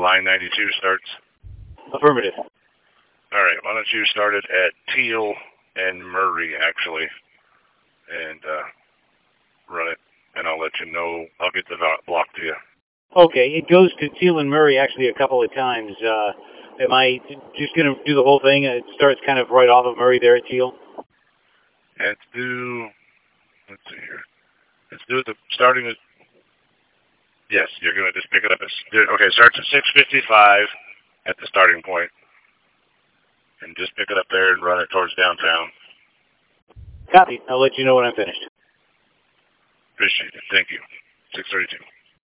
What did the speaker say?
line 92 starts? Affirmative. All right, why don't you start it at Teal and Murray, actually, and run it, and I'll let you know. I'll get the block to you. Okay, it goes to Teal and Murray actually a couple of times. Am I just going to do the whole thing? It starts kind of right off of Murray there at Teal? Let's see here. Let's do it starting at, yes, you're going to just pick it up. Okay, starts at 6:55 at the starting point. And just pick it up there and run it towards downtown. Copy. I'll let you know when I'm finished. Appreciate it. Thank you. 6:32.